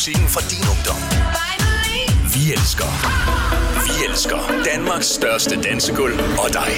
musikken fra din ungdom. Vi elsker Danmarks største dansegulv og dig.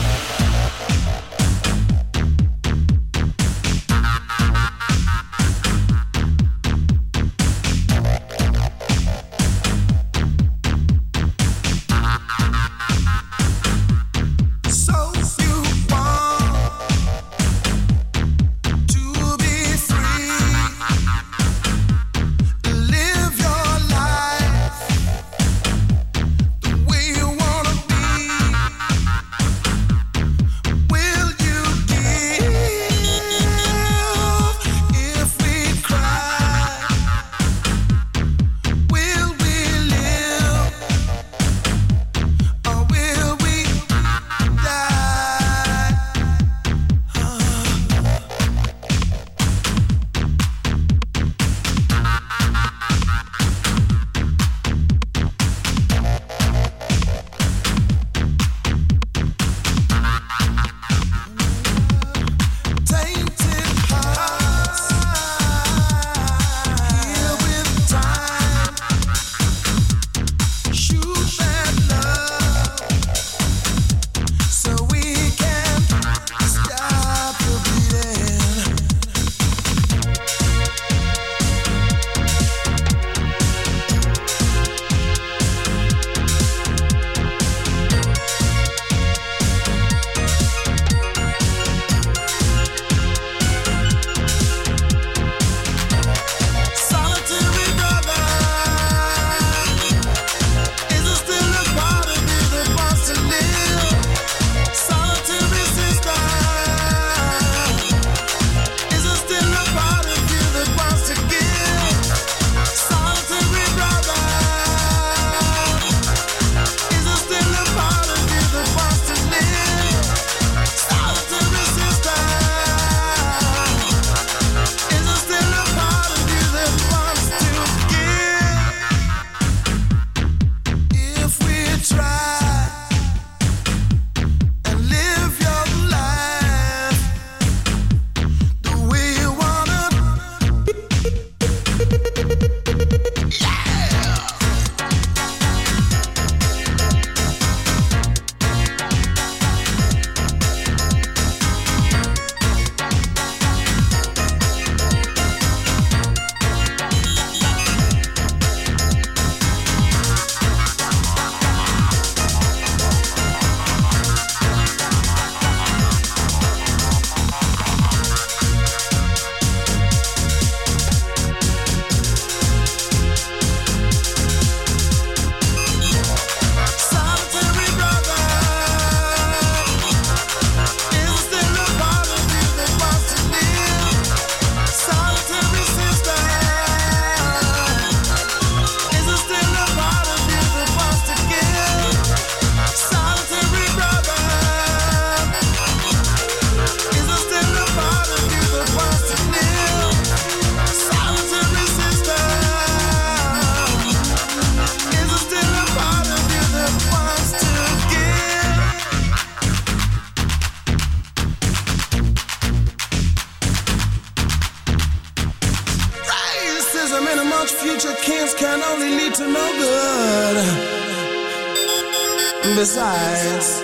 Besides,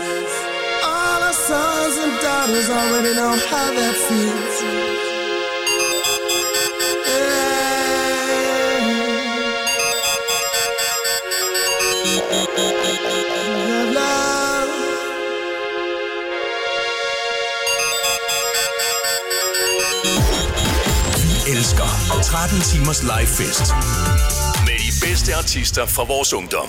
all our sons and daughters already know how that feels. Love. Vi elsker 13 timers live fest med de bedste artister fra vores ungdom.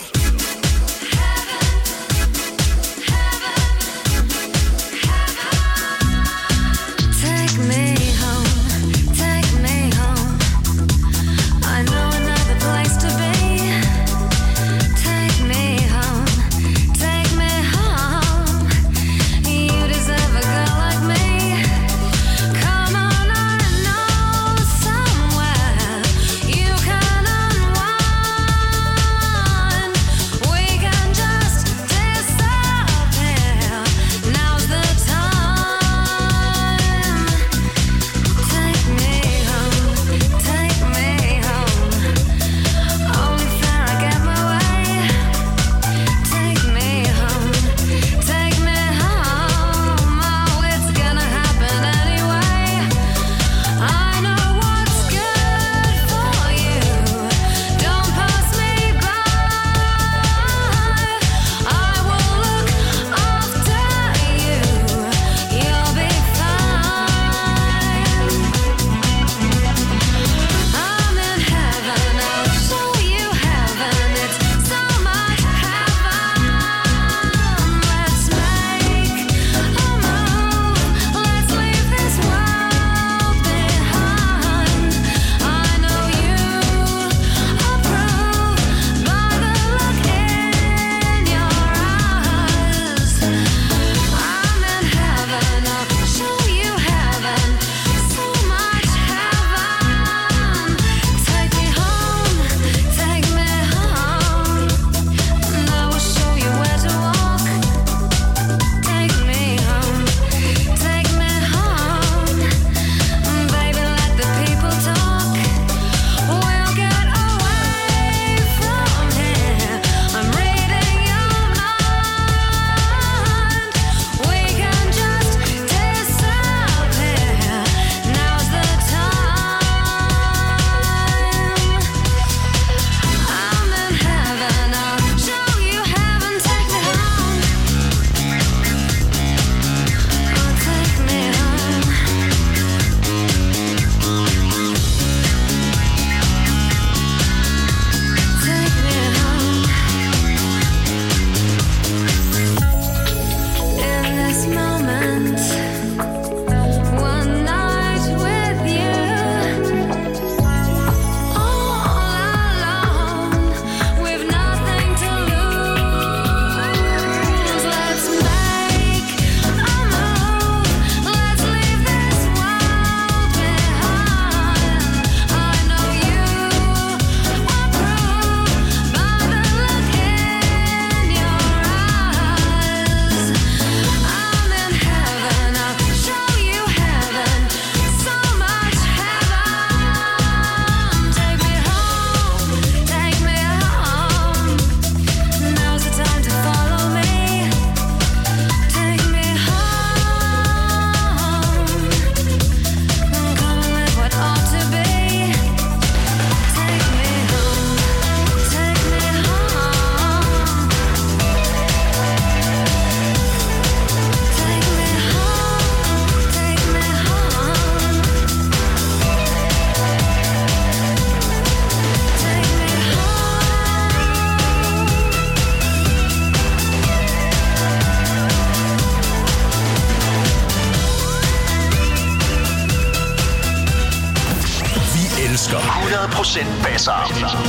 100% basser.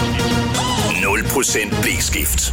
0% blæskift.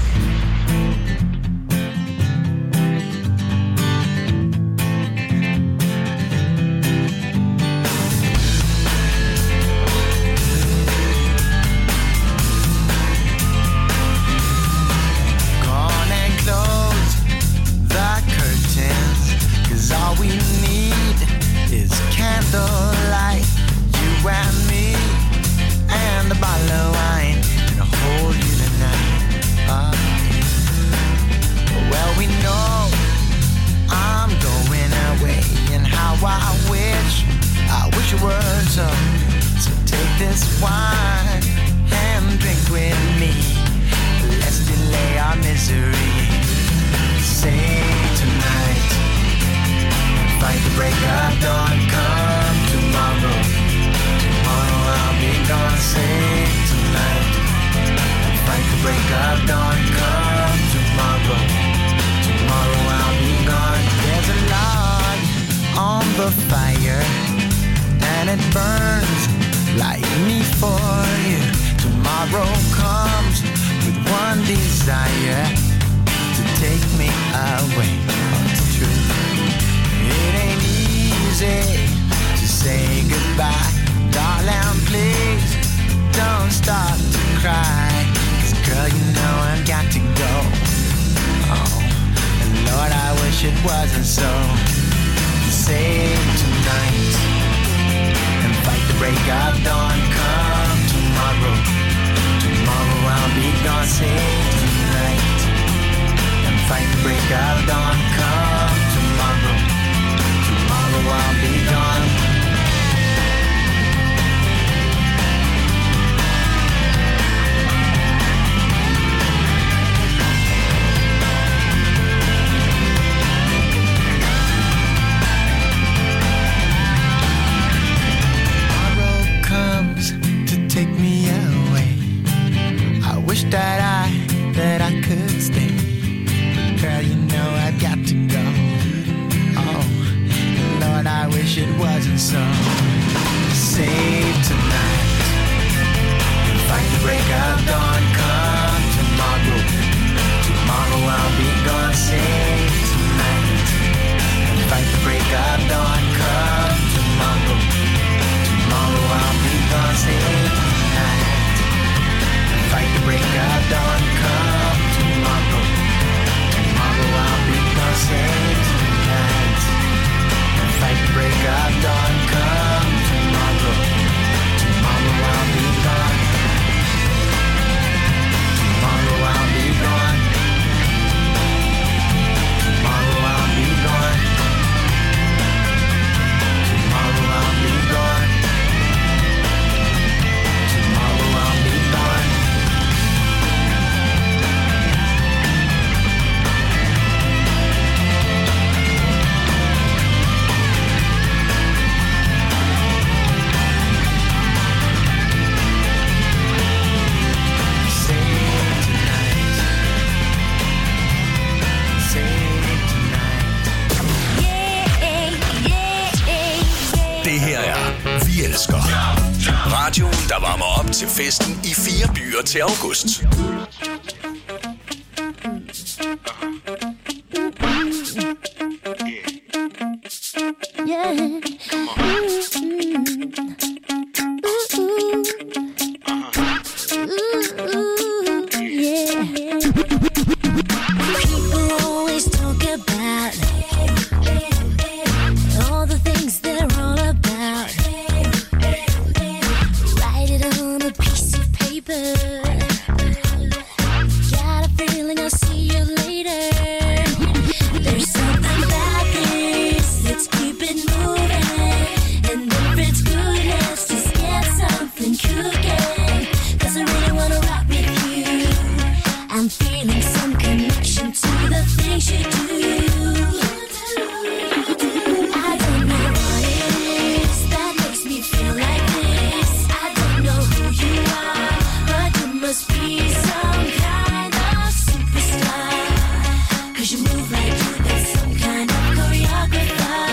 Radioen, der varmer op til festen i 4 byer til august.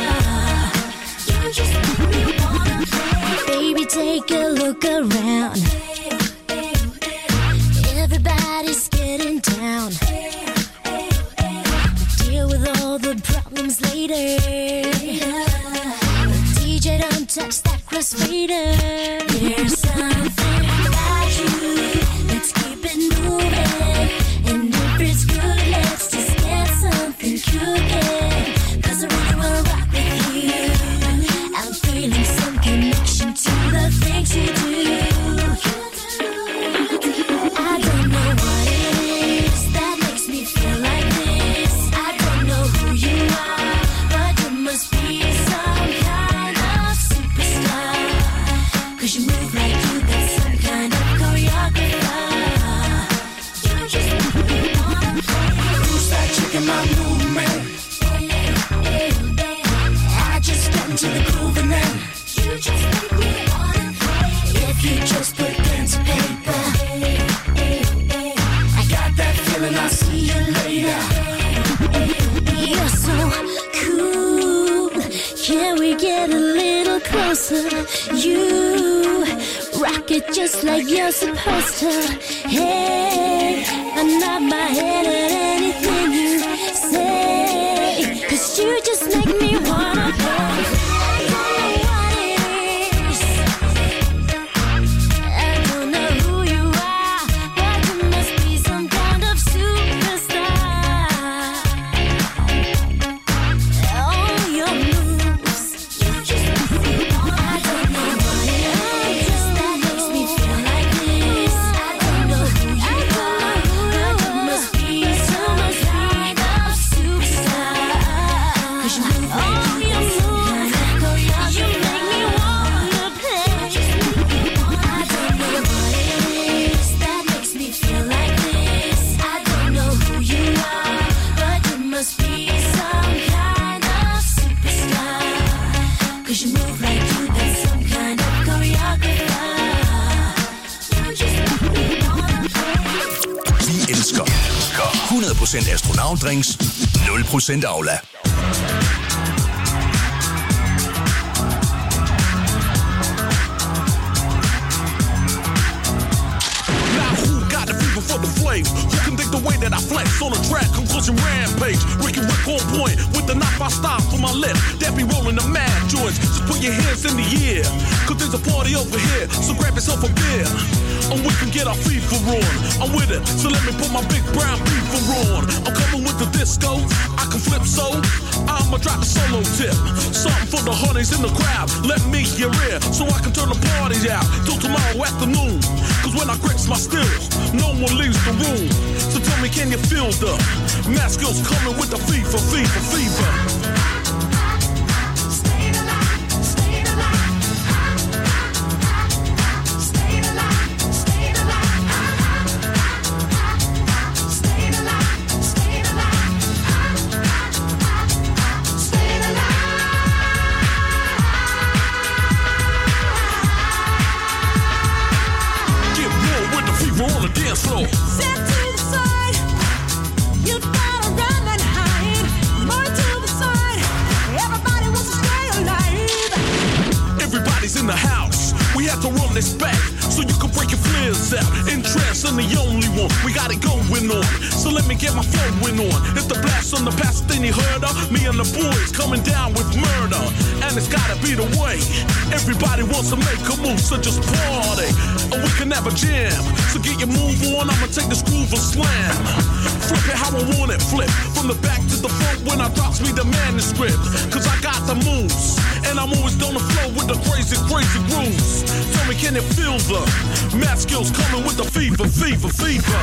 Take a look around. the problems later. The DJ don't touch that crossfader. There's something about you. Let's keep it moving. And if it's good, let's just get something cooking. 'Cause I really wanna rock with you. I'm feeling some connection to the things you do. I don't know what it is that makes me feel like this. I don't know who you are, but you must be some kind of superstar. 'Cause you move like you got some kind of choreographer. You just make me wanna play. Who's that chick in my movement? I just get into the groove and then You just make me wanna play. if you just put pen to paper, I got that feeling I'll see you later. You're so cool. Can we get a little closer? You rock it just like you're supposed to. Hey, I nod my head at anything you say. 'Cause you just make me wanna play. I don't know what it is. I don't know who you are, but you must be some kind of superstar. Oh, your moves, you just make me wanna. I don't know what it is that makes me feel like this. I don't know who you are, but you must be some kind of superstar. 'Cause you move like you got some kind of choreographer. You make me wanna play. I don't know what it is that makes me feel like this. I don't know who you are, but you must be some kind of superstar. 'Cause you move like you got some kind of choreographer. You just make me wanna play. Vi elsker 100% astronautdrinks, 0% Aula. Now who got the fever for the flame? Who can dig the way that I flex on a track? Conclusion rampage. Ricky Rick on point with the knife I stop for my lip. That be rolling the mad joints. Just put your hands in the air. 'Cause there's a party over here. So grab yourself a beer. And we can get our FIFA on. I'm with it. So let me put my big brown FIFA on. I'm coming with the disco. I can flip so. I'ma drop the solo tip. Something for the honeys in the crowd. Let me your ear. So I can turn the party out till tomorrow afternoon. 'Cause when I grips my stills, no one leaves the room. So tell me, can you feel the math skills coming with the fever, fever, fever? Get more with the fever on the dance floor. Step to the side, you gotta run and hide. More to the side, everybody wants to stay alive. Everybody's in the house. We have to run this back so you can break your flares out. Interest in the only one. We got it going on. So let me get my flowing on. If the blast on the past thing you heard of, me and the boys coming down with murder. And it's gotta be the way. Everybody wants to make a move, so just party. Or we can have a jam. So get your move on, I'ma take this groove and slam. Flip it how I want it, flip. From the back to the front when I drops me the manuscript. 'Cause I got the moves. And I'm always on the flow with the crazy, crazy grooves. Tell me, can you feel the math skills coming with the fever, fever, fever?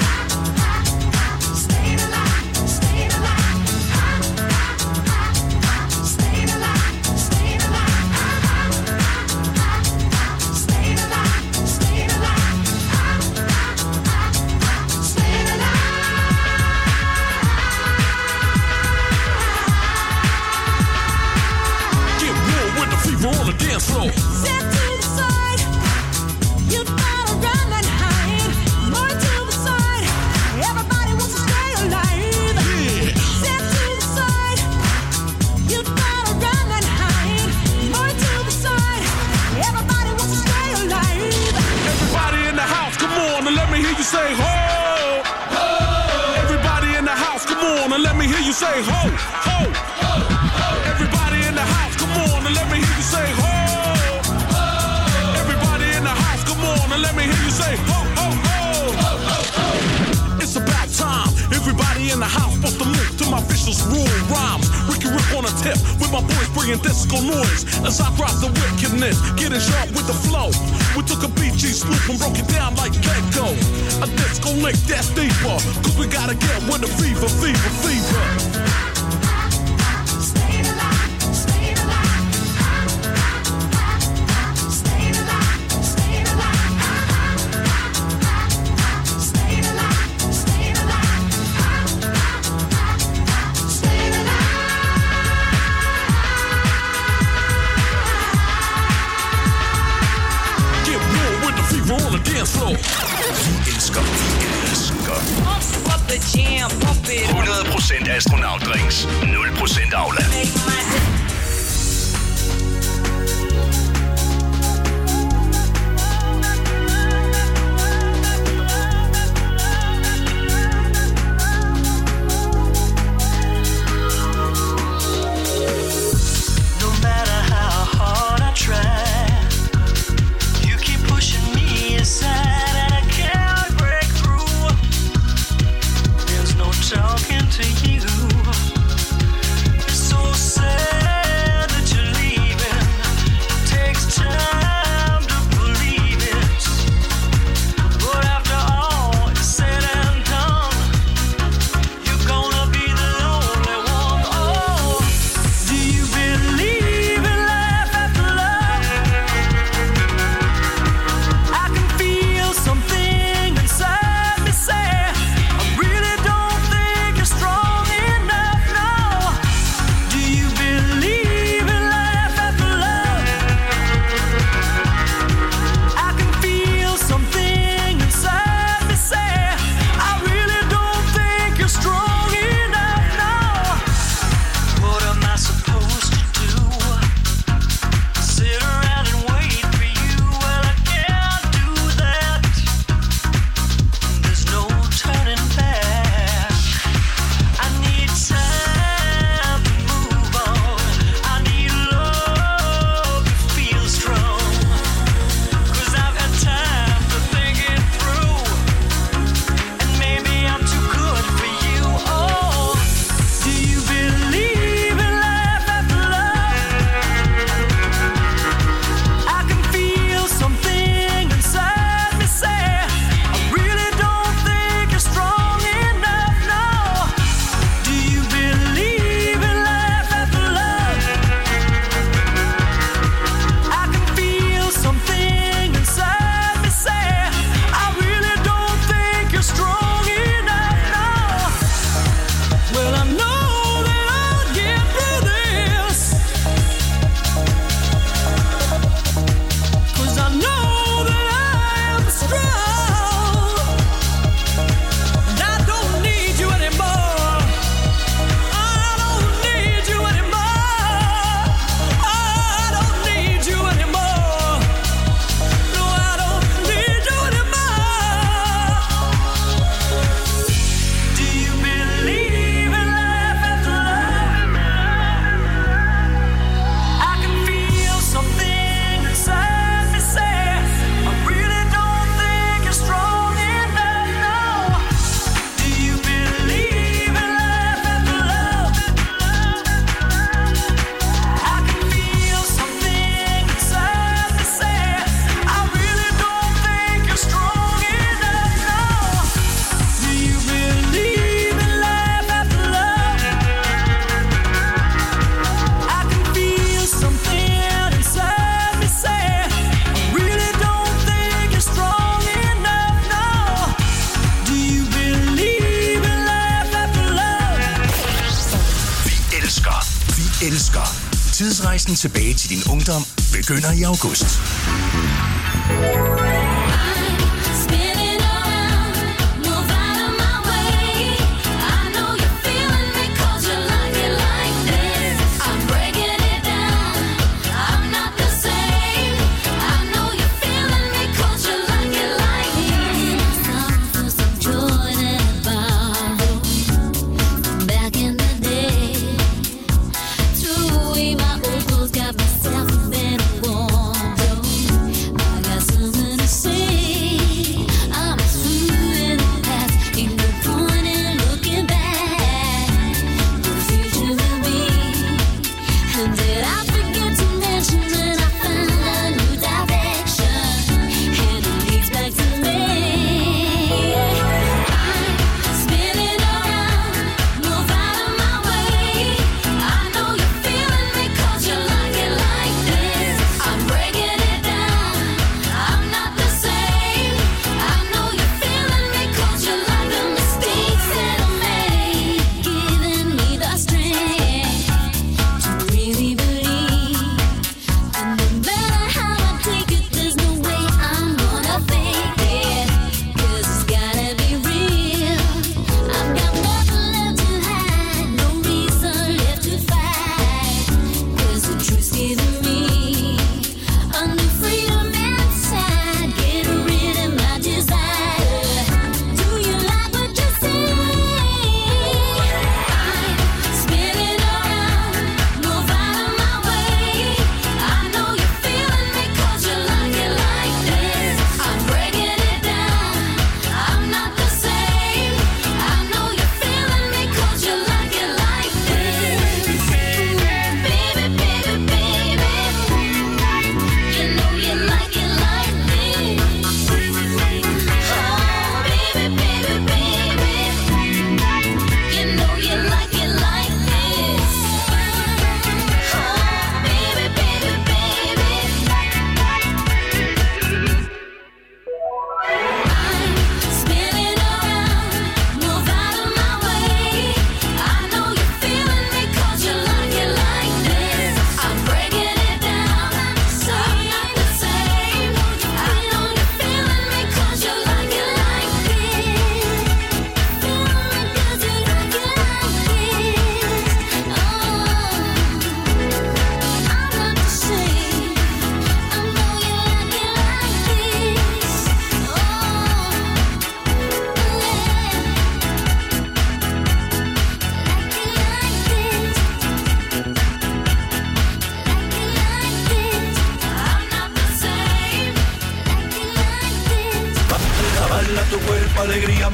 Get more with the fever on the dance floor. Step to the side, you gotta run and hide. More to the side, say ho, ho, ho, ho. Everybody in the house, come on and let me hear you say ho, ho. Everybody in the house, come on and let me hear you say ho, ho, ho, ho, ho, ho. It's about time. Everybody in the house supposed to move to my vicious rule rhymes. Ricky Rick on a tip with my boys bringing disco noise as I drop the wickedness, getting sharp with the flow. We took a BG swoop and broke it down like Gecko. A disco lick that's deeper, cause we gotta get with the fever, fever, fever. Vi elsker 100% astronautdrinks, 0% afland. Talking to you, it's so sad that you're leaving. It takes time to believe it, but after all is said and done, you're gonna be the lonely one. Oh, do you believe in life after love? I can feel something inside me say, I really don't think you're strong enough, no. Do you believe in life after love? I can feel something inside me say, I really don't think you're strong enough, no. What am I supposed to do? Sit around and wait for you? Well, I can't do that. There's no turning back. I need time to move on. I need love to feel strong. 'Cause I've had time to think it through, and maybe I'm too good for you. Oh, do you believe in life after love? I can feel something inside me say, I really don't think you're strong enough, no. Do you believe in life after love? I can feel something inside me say, I really don't think you're strong enough, no. Well, I know that I'll get through this, 'cause I know that I am strong. And I don't need you anymore. I don't need you anymore. I don't need you anymore. No, I don't need you anymore. Do you believe in life after love? I can feel something inside me say, I really don't think you're strong enough, no. Do you believe in life after love? I can feel something inside me say, I really don't think you're strong enough, no. Do you believe in life after love? I can feel something inside me say, I really don't think you're strong enough, no. Do you believe in life after love? Vi elsker. Tidsrejsen tilbage til din ungdom begynder i august. Spinning around, move out of my way. I know you're feeling me 'cause you like it like this. I'm breaking it down, I'm not the same. I know you're feeling me 'cause you like it like this. Some for some joy that I borrowed back in the day.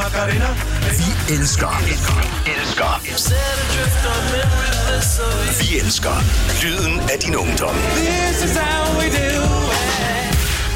Vi elsker. Vi elsker lyden af din ungdom. This is how we do it.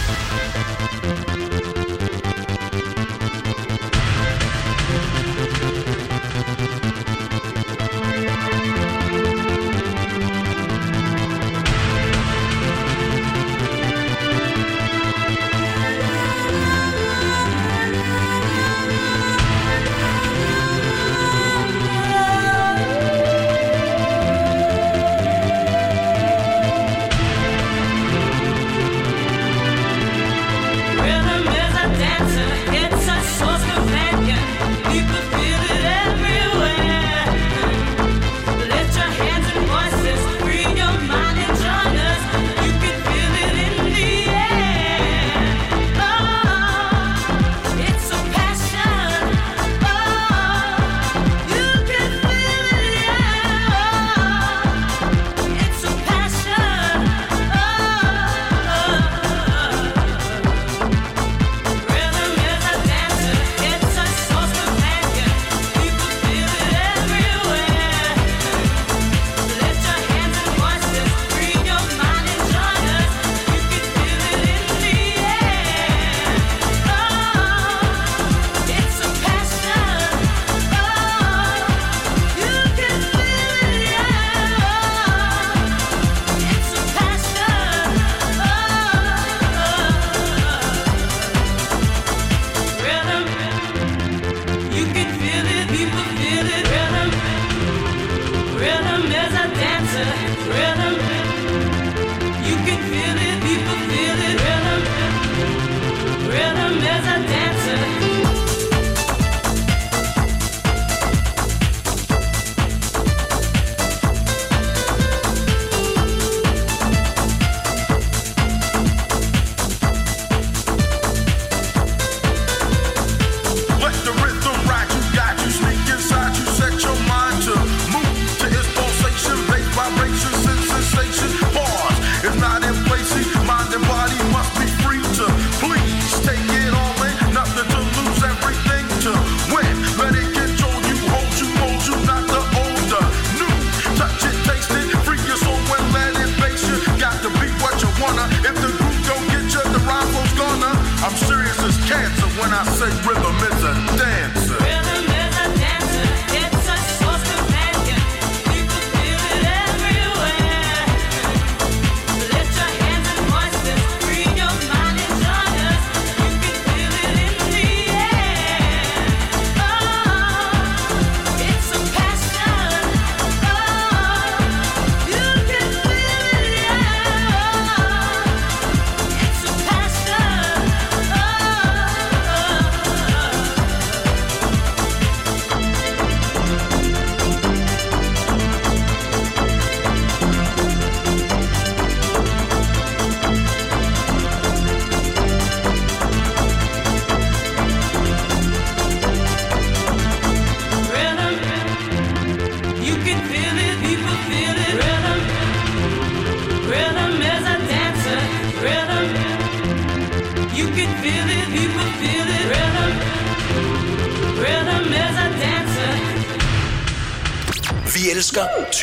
Vi elsker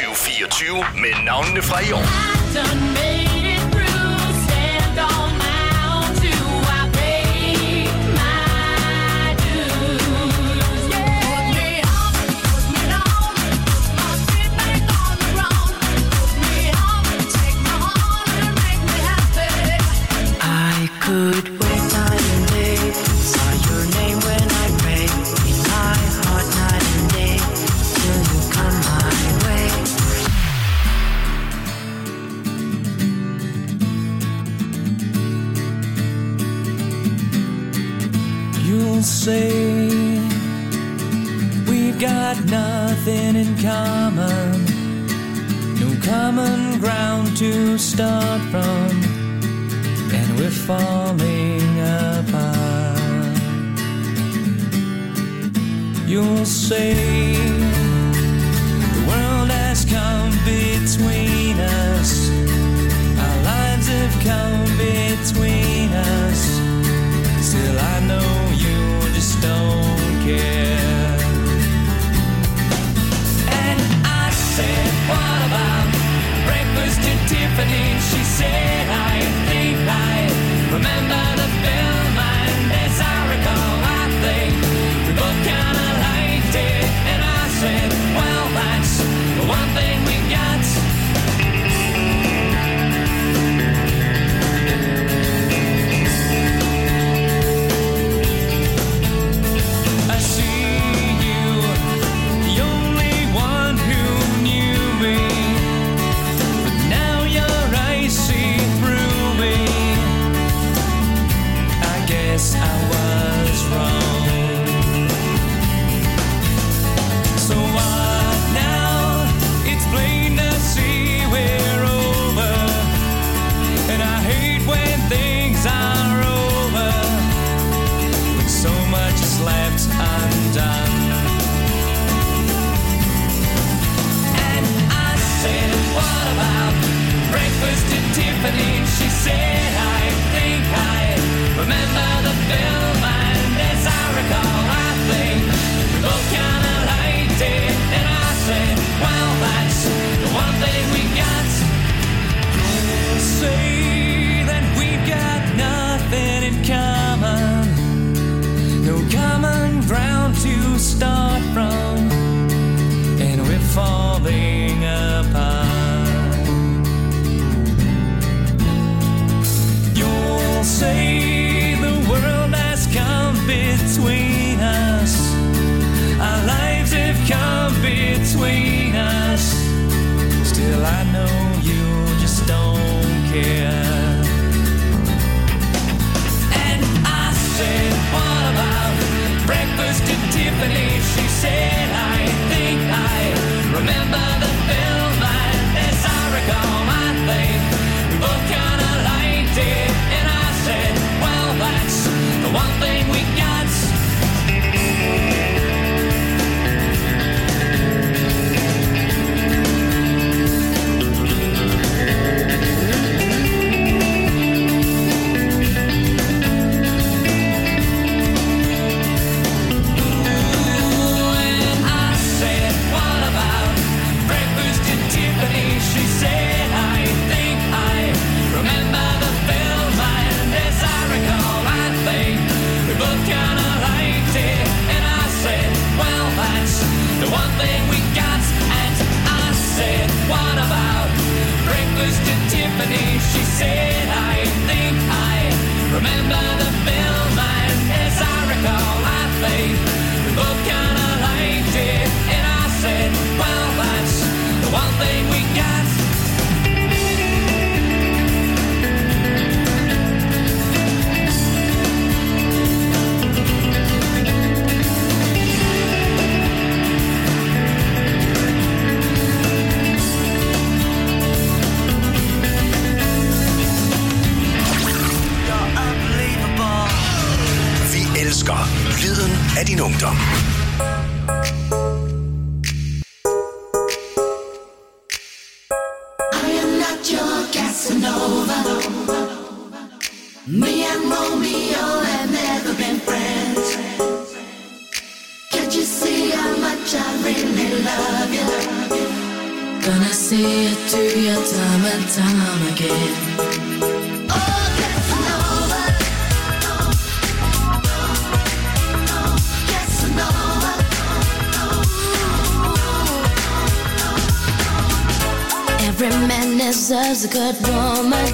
2024 med navnene fra i år. Could wait night and day, saw your name when I pray, in my heart night and day, till you come my way. You'll say we've got nothing in common, no common ground to start from, and we're falling apart. You'll say the world has come between us, our lives have come between us. Still I know you just don't care. she said, I think I remember the film, and as I recall, I think we both kinda liked it. And I said, well, that's the one thing we got. You'll say that we've got nothing in common, no common ground to start from, and we're falling apart. You'll say the world has come between us, our lives have come between us. Still I know you just don't care. And I said, what about breakfast at Tiffany's? She said, I think I remember the film, and as I recall, I think we both kinda liked it. And I said, well, that's the one thing we got. She said, I think I remember the film, and as I recall, I think we both kinda liked it. And I said, well, that's the one thing we got. And I said, what about breakfast at Tiffany's? She said, I think I remember the film, and as I recall, I think we both kinda liked it. And I said, well, that's the one thing we got. Vi elsker lyden af din ungdom. I am not your Casanova. Me and Romeo have never been friends. Can't you see how much I really love you? Gonna see it through your time and time again. Oh, Casanova. Casanova. Every man deserves a good woman,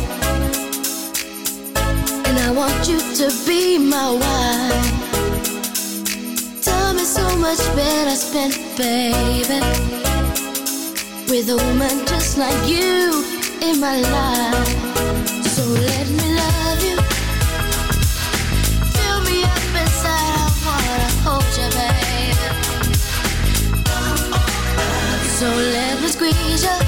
and I want you to be my wife. Time is so much better spent, baby, with a woman just like you in my life. So let me love you, fill me up inside. I wanna hold you, baby. So let me squeeze you.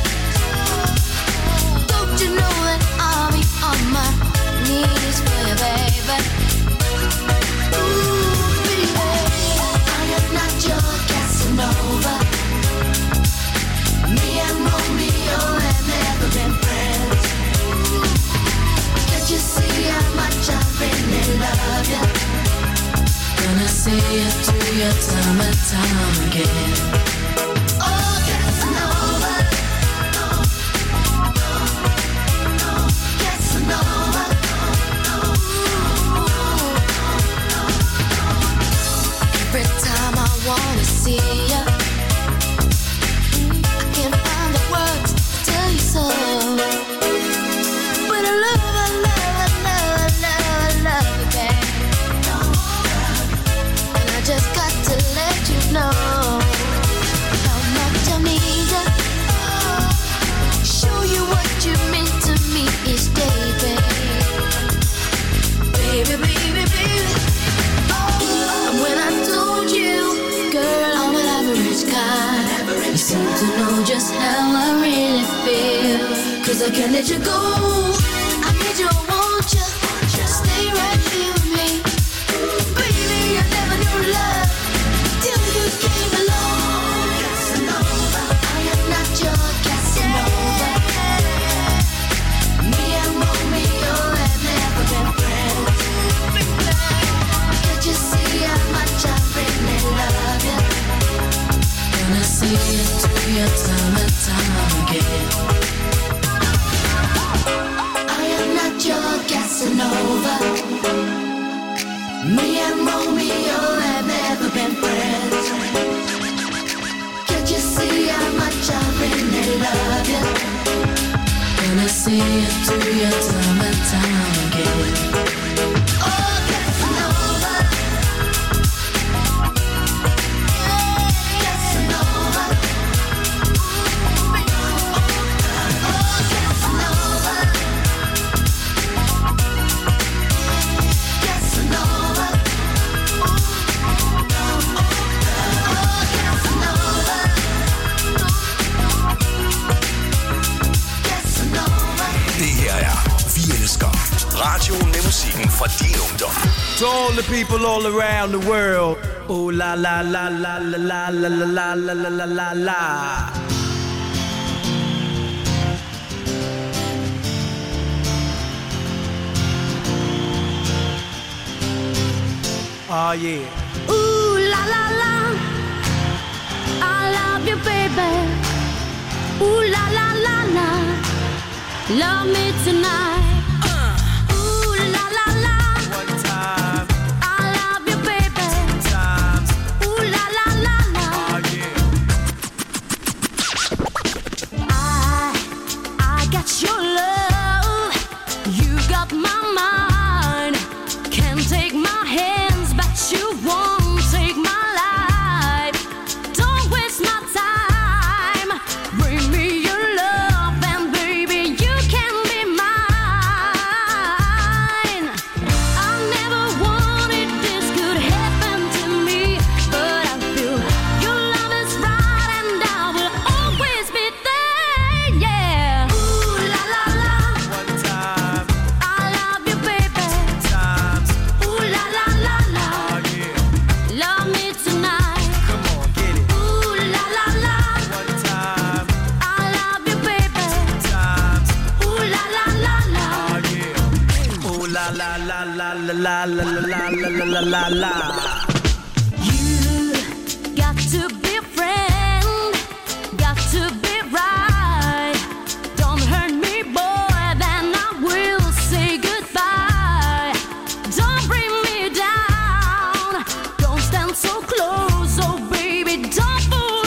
Don't you know that I'll be on my knees for you, baby? Ooh, baby, I am not your Casanova. Me and Romeo have never been friends. Can't you see how much I really love you? Gonna see it through your time and time again. Oh, Casanova. Casanova. Every time I wanna see you, I can't find the words to tell you so. But I love you, babe. And I just got to let you know how much I need you. Show you what you mean to me each day, babe. Baby, baby, baby. And when I told you, girl, I'm an average guy, you seem to know just how I really feel. 'Cause I can't let you go. I need you, I want you. Stay right here with me. Baby, I never knew love till you came along. Casanova. I am not your Casanova. Me and Romeo see it through your time and time again. Oh, Casanova. Casanova. Oh, Casanova. Casanova. Det her er Vi Elsker. Radioen med musikken fra din ungdom. To all the people all around the world. Oh la la la la la la la la la la la la la. Oh yeah. Ooh la la la, I love you, baby. Ooh la la la la, love me tonight. Ooh la la la, One time, I love you, baby. times. Ooh la la la la, Oh yeah. I got your love, you got my mind. Can't take my hands, but you won't take my life. Don't waste my time. Bring me your love, and baby, you can be mine. I never wanted this could happen to me, but I feel your love is right, and I will always be there. Yeah. Ooh la la la, One time, I love you, baby. times. Ooh la la la la, Oh yeah. love me tonight. Come on, get it. Ooh la la la, One time, I love you, baby. times. Ooh la la la la, Oh yeah. Oh la la la la la la la la la la la la. you got to be a friend, got to be right. Don't hurt me, boy, then I will say goodbye. Don't bring me down, don't stand so close, oh baby, don't fool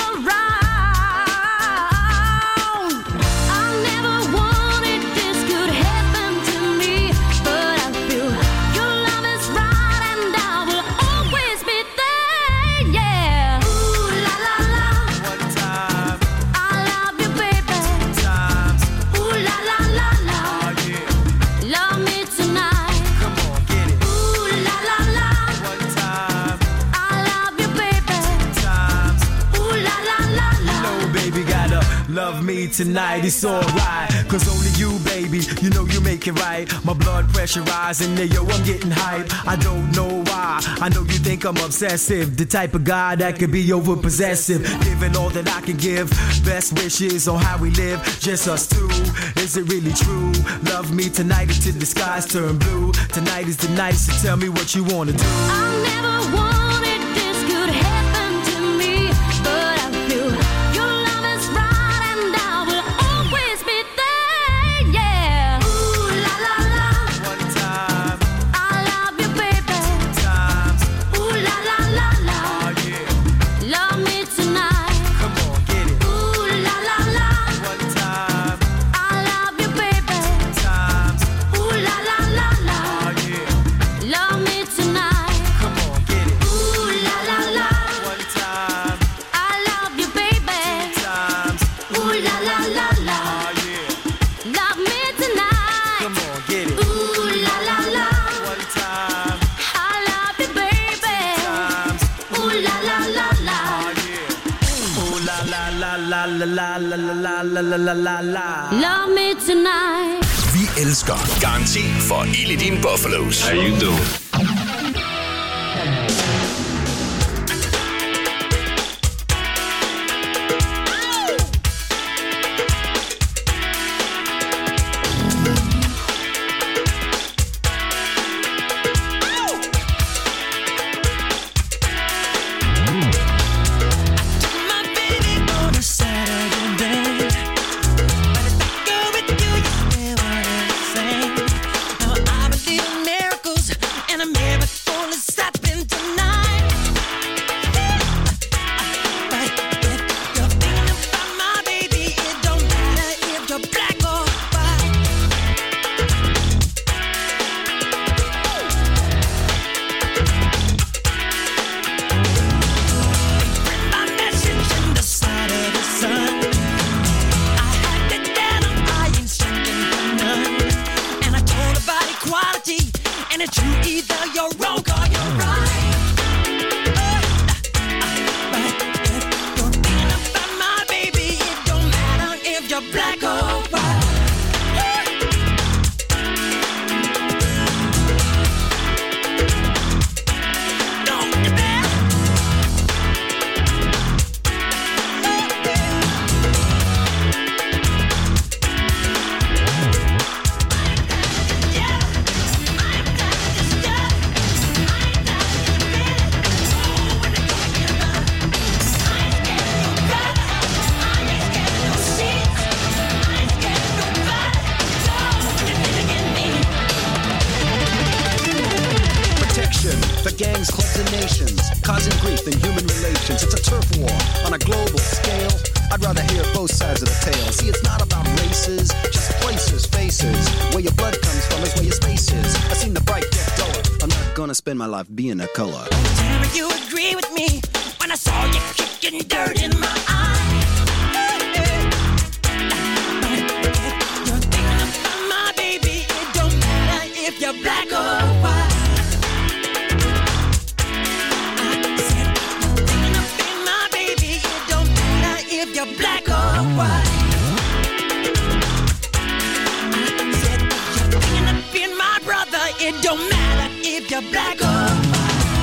around. I never wanted this could happen to me, but I feel your love is right, and I will always be there. Yeah. Ooh la la la, One time, I love you, baby. times. Ooh la la la la, Oh yeah. love me tonight. Come on, get it. Ooh la la la, One time, I love you, baby. times. Ooh la la la la. No, baby, gotta love me tonight, it's alright. Cause only you, baby, you know you make it right. My blood pressure rising, yo, I'm getting hype. I don't know why, I know you think I'm obsessive. The type of guy that could be over possessive. Giving all that I can give, best wishes on how we live, just us two. Is it really true? Love me tonight until the skies turn blue. Tonight is the night, so tell me what you wanna do. I never wanted this could happen to me, but I feel your love is right, and I will always be there. Yeah. Ooh la la la, One time, I love you, baby. times. Ooh la la la la, Oh yeah. love me tonight. Come on, get it. Ooh la la la, One time, I love you, baby. times. Ooh la la la la, Oh yeah. love me tonight. Come on, get it. Ooh la la la, One time, I love you, baby. times. Ooh la la la la, Oh yeah. love me tonight. Come on, get it. Ooh la la la, One time, I love you, baby. times. Ooh la la la la, Oh yeah. Oh la la la la la la la la la la la la la. love me tonight. Vi Elsker. Garanti for ild i dine buffalos. How you doing? My baby on a Saturday, but if I go with you, you never the same. Now I believe in miracles, and I you're black or white. For gangs, clubs, and nations, causing grief in human relations. It's a turf war on a global scale. I'd rather hear both sides of the tale. See, it's not about races, just places, faces. Where your blood comes from is where your space is. I've seen the bright get duller. I'm not gonna spend my life being a color. Tell you agree with me when I saw you kicking dirt in my eye. You're thinking about my baby. It don't matter if you're black or white. You're black or white. I said you're thinking of being my brother. It don't matter if you're black or white.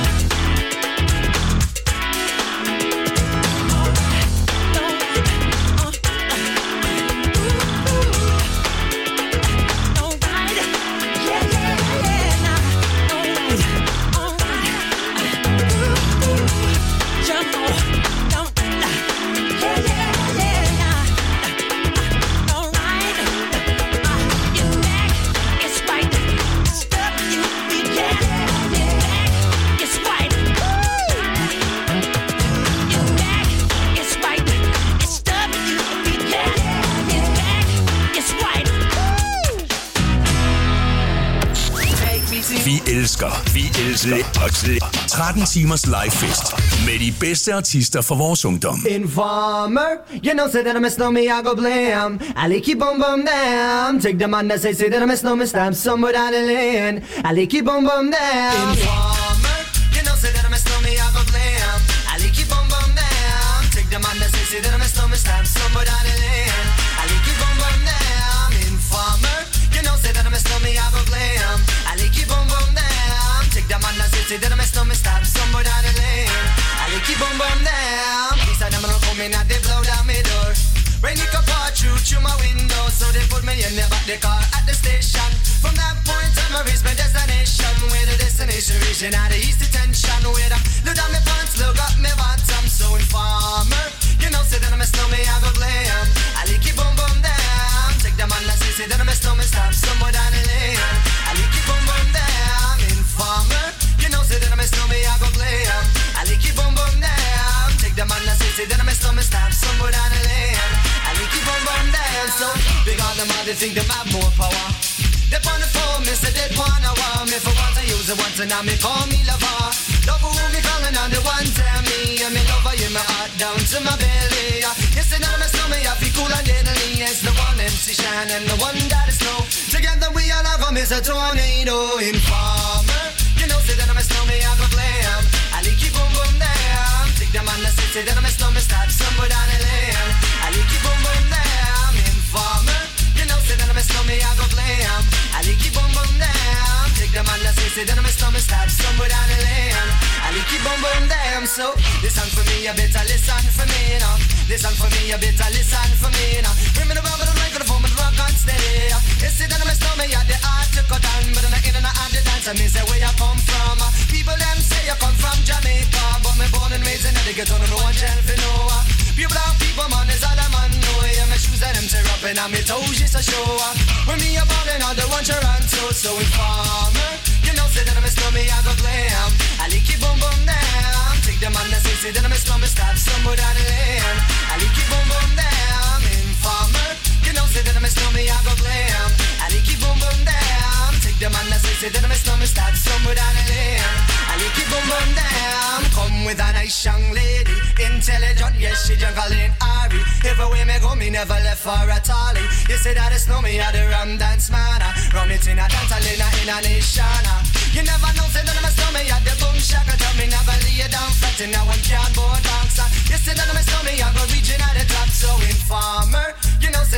Vi elsker at se 13 timers livefest med de bedste artister fra vores ungdom. Informer, you know, say that I miss no me, I go blam. I keep bum bum damn. Take the man that say that I miss no me, stamp somewhere down the lane. I keep bum bum damn. Informer, you know, say that I miss no me, I go blam. I keep bum bum damn. Take the man that say that I miss no me, stamp somewhere down the lane. I keep bum bum damn. Informer, you know, say that I miss no me, I go blam. I keep bum bum damn. Take the man that say that I miss no me, stamp somewhere down the lane. I keep bum bum damn. These are them don't come in and they blow down my door. Rain it come pour through my window, so they put me in the back the car at the station. From that point on, I reach my destination. Where the destination reaching out the east detention. Where the look down my pants, look up my bottom. So informer, you know, say that I miss no me, I go blame. I keep bum bum damn. Take the man that say that I miss no me, stop somewhere down the lane. I keep bum bum damn. Informer, you know, say that I miss no me, I go blame. I keep bum bum damn. Take the man that say that I miss no me, stop somewhere down the lane. I keep bum bum damn. So big on them all, they think they have more power. They on the phone, me say they wanna wow me. For once I use it once and now me call me lover. Love who me calling on the one tell me. And me lover you my heart down to my belly. You say now me slow me, I feel cool and deadly. It's the one MC Shine and the one that is snow. Together we all have a miss a tornado. Informer, you know say that I slow me, I go blame. I keep boom boom damn. Take the man that say that I slow me, stop somewhere down the lane. I keep boom boom damn. Informer, you know say that I slow me, I go blame. I keep boom boom damn. Take the man that say that I slow me, stop somewhere down the lane. I keep boom boom damn. So listen for me, you better listen for me now. Listen for me, you better listen for me now. Bring me the rubber, the microphone, but rock on steady. You say that I slow me, you the art to cut down, but I'm not in and out the dance. I mean say where you come from. People them say you come from Jamaica, but me born and raised in the ghetto, no one tell for no. Pure black people, man, is all a man know. Yeah, my shoes and them tear up and my toes just a show. When me a ballin', all the one Toronto, so informer. You know, say that I'm a slummy, I go blame. I keep boom boom damn. Take the man that say that I'm a slummy, stop somewhere down the lane. I keep boom boom damn. Informer. You know, say that I'm a slummy, I go blame. I keep boom boom damn. Take the man that say that I'm a slummy, stop somewhere down the lane. I keep boom boom damn. Come with a nice young lady, intelligent, yes, she juggling Ari. Everywhere me go, me never left for a tally. You say that it's no me, I the rum dance man. Rum it in a dance, in a nation. You never know, say that I'm a slummy, I the boom shaka. Tell me never lay down flat in a one cardboard box. You say that I'm a slummy, I go reaching at the top. So informer, you know, say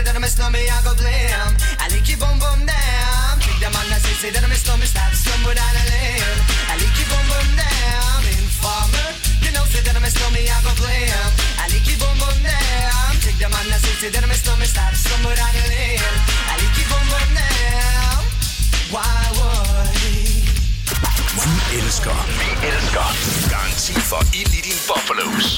that I'm a slummy, I go blam. I like you boom boom down. Take the man that say that I'm a slummy, stop slumber down a limb. I like you boom boom down. Informer, you know say that I'm a slummy, I go blam. I like you boom boom down. Take the man that say that I'm a slummy, stop slumber down a limb. I like you boom boom down. Why would Vi elsker garanti for ild i din buffalos.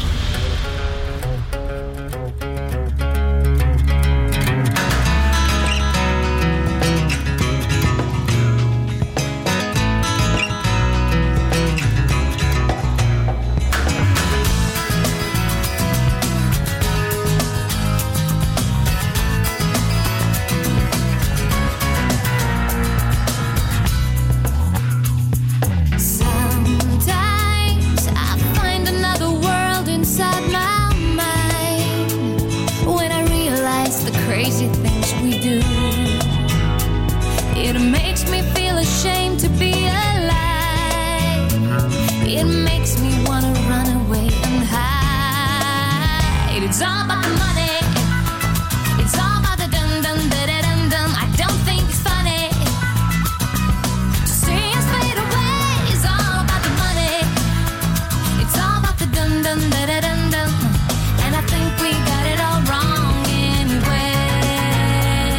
Sometimes I find another world inside my mind when I realize the crazy things we do. It makes me feel ashamed to be alive. It makes me wanna run away and hide. It's all about the money. It's all about the dum dum da da dum dum. I don't think it's funny. See us fade away is all about the money. It's all about the dum dum da da dum dum. And I think we got it all wrong anyway.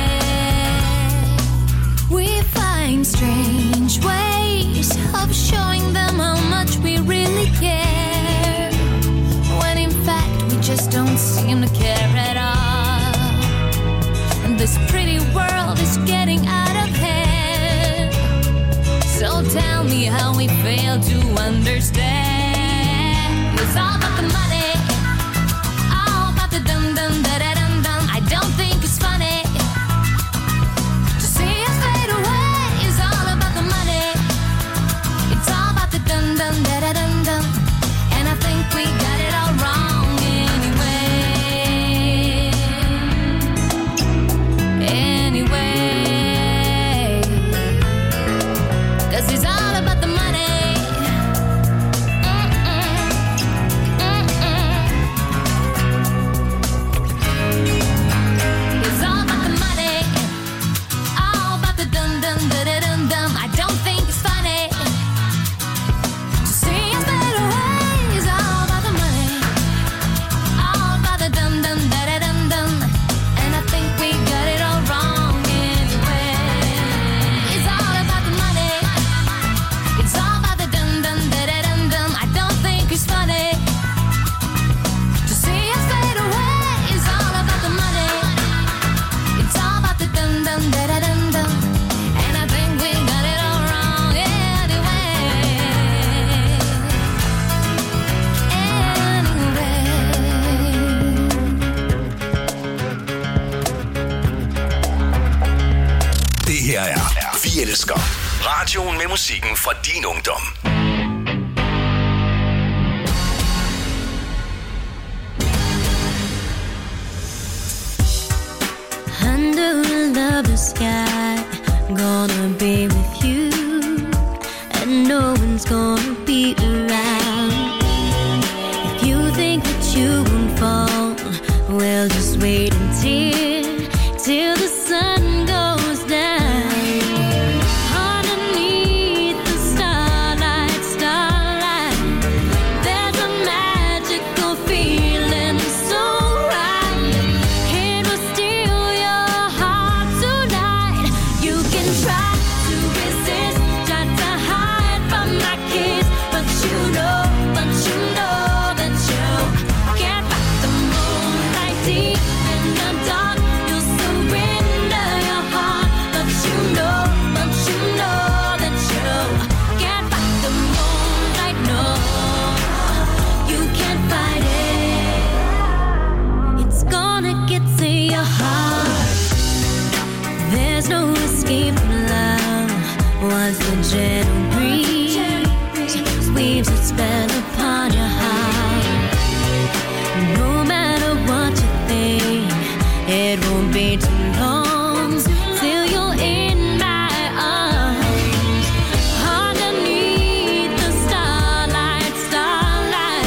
We find strange ways of showing them how much we really care, when in fact we just don't seem to care at all. And this pretty world is getting out of hand. So tell me how we fail to understand. It's all about the money, all about the dum dum da da dum dum. I don't think it's funny to see us fade away. It's all about the money. It's all about the dum dum da da dum dum. And I think we got it all wrong anyway. Anyway, 'cause it's all about the money. It's all about the money, all about the dum dum da da dum dum. I don't think it's funny to see us fade away. It's all about the money, all about the dum dum da da dum dum. And I think we got it all wrong anyway. It's all about the money. It's all about the dum dum da da dum dum. I don't think it's funny to see us fade away. It's all about the money. It's all about the dum dum da da dum dum. And I think we got it all wrong anyway. Det her er Vi elsker. Radioen med musikken fra din ungdom. Under the sky, gonna be with you, and no one's gonna be around. If you think that you won't fall, well, just wait till the sun goes down. Underneath the starlight, there's a magical feeling so right. It will steal your heart tonight. You can try to resist, try to hide from my kiss, but you know that you can't fight the moonlight deep in the dark. You'll surrender your heart, but you know that you can't fight the moonlight. No, you can't fight it. It's gonna get to your heart. There's no escape from love. Once the gentle breeze weaves its spell upon your heart, no matter what you think, it won't be too long till you're in my arms. Underneath the starlight,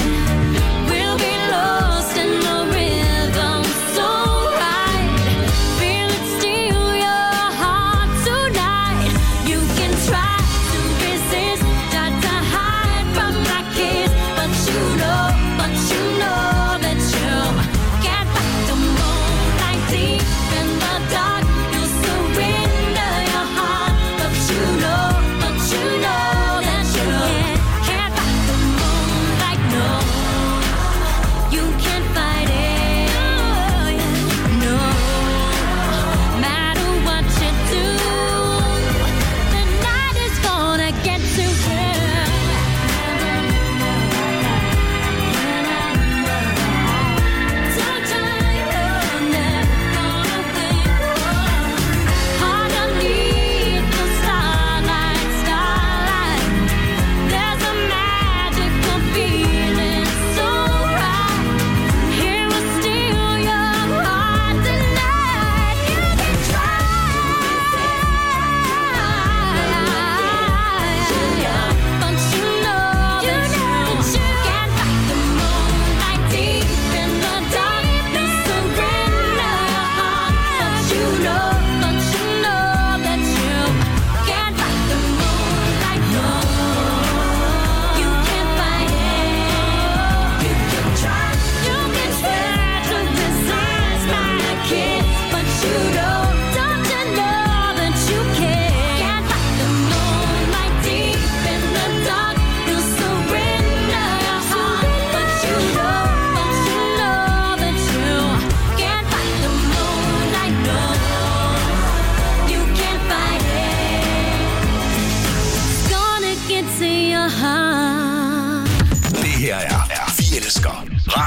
we'll be lost in the rhythm so right.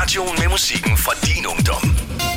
Radioen med musikken fra din ungdom.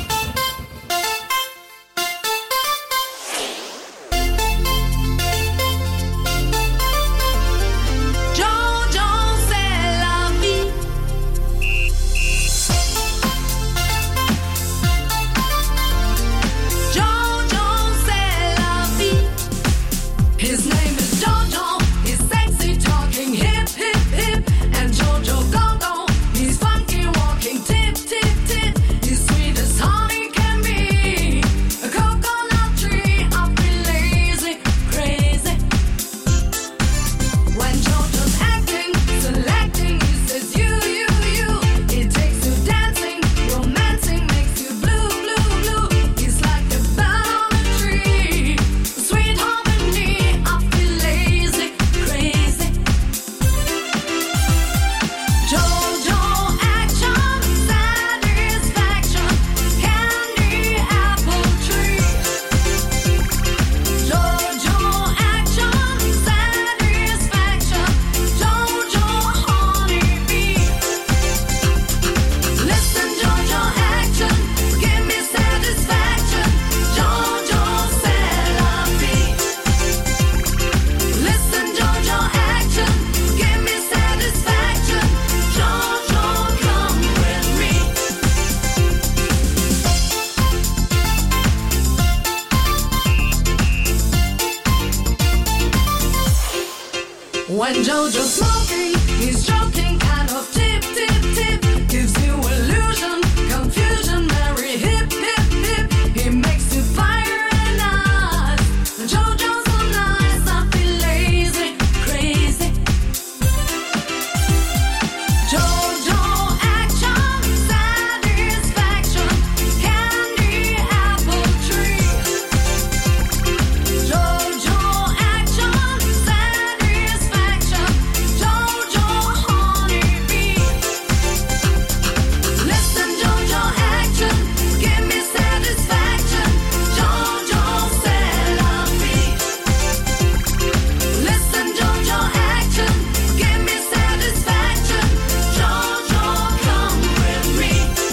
When Jojo's smoking, he's joking, kind of tip, tip, tip. Gives you illusion, confusion, very hip, hip, hip. He makes you fire and ice. Jojo's so nice, I feel lazy, crazy. Jojo action, satisfaction, candy apple tree. Jojo action, satisfaction, Jojo honeybee. Listen, Jojo action, give me satisfaction, Jojo c'est la vie. Listen, Jojo action, give me satisfaction, Jojo come with me.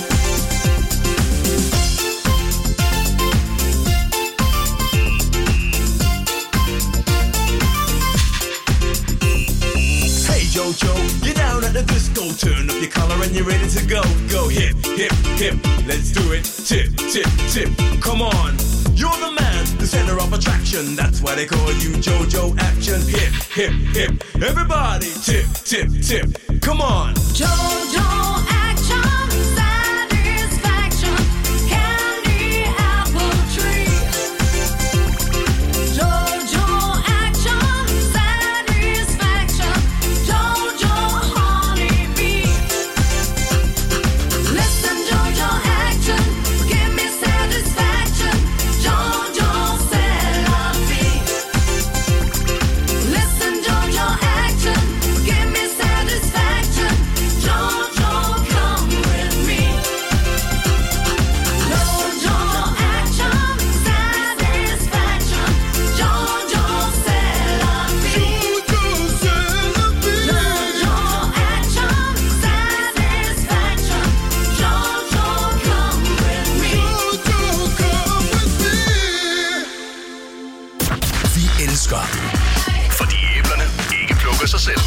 Hey Jojo, you're down at the disco. Turn up your collar and you're ready to go. Go hip, hip, hip. Let's do it. Tip, tip, tip. Come on. You're the man, the center of attraction. That's why they call you Jojo Action. Hip, hip, hip. Everybody tip, tip, tip. Come on. Jojo action, satisfaction, candy apple tree. Jojo action, satisfaction, Jojo honeybee. Listen, Jojo action, give me satisfaction, Jojo c'est la vie. Listen, Jojo action, give me satisfaction, Jojo come with me. Jojo action, satisfaction, Jojo c'est la vie. Jojo action, satisfaction, Jojo come with me. Vi elsker, fordi æblerne ikke plukker sig selv.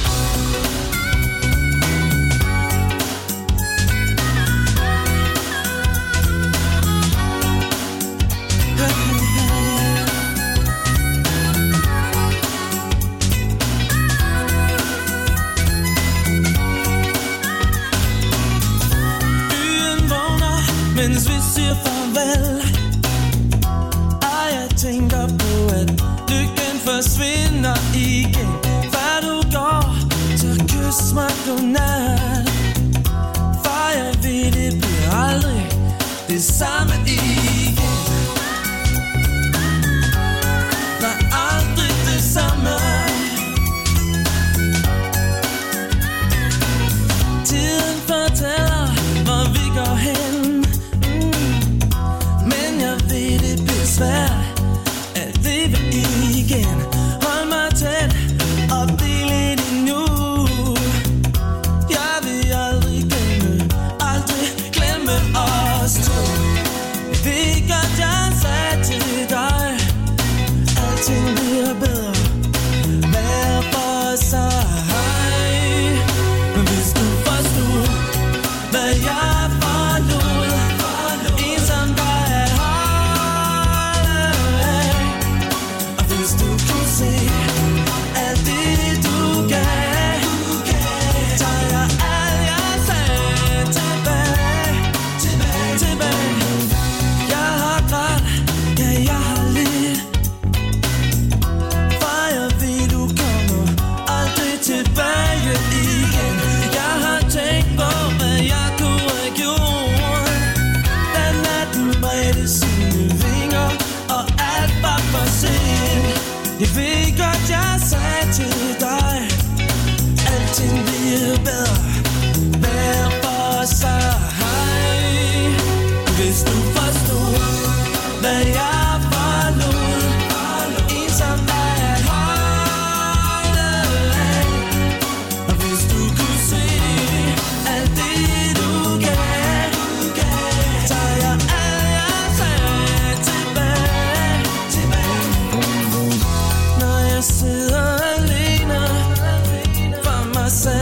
Byen vågner, mens vi siger farvel. Og jeg tænker på, at lykken forsvinder igen. Før du går, så kys mig godnat. For jeg ved, det bliver aldrig det samme igen. Nej, aldrig det samme. Tiden fortæller, hvor vi går hen. Men jeg ved, det bliver svært at leve igen. Hold mig tæt og bliv lidt endnu. Jeg vil aldrig glemme Ja, jeg har lidt. For jeg ved, du kommer aldrig tilbage igen. Jeg har tænkt på, hvad jeg kunne have gjort. Da natten bredte sine vinger, og alt var for sent. Jeg ved godt, jeg sagde til dig, alting bliver bedre, hver for sig. Hvis du forstod, hvad jeg forlod, en som er holde af. Og hvis du kunne se alt det, du gav, tager jeg alt, jeg sagde tilbage. Når jeg sidder alene for mig selv,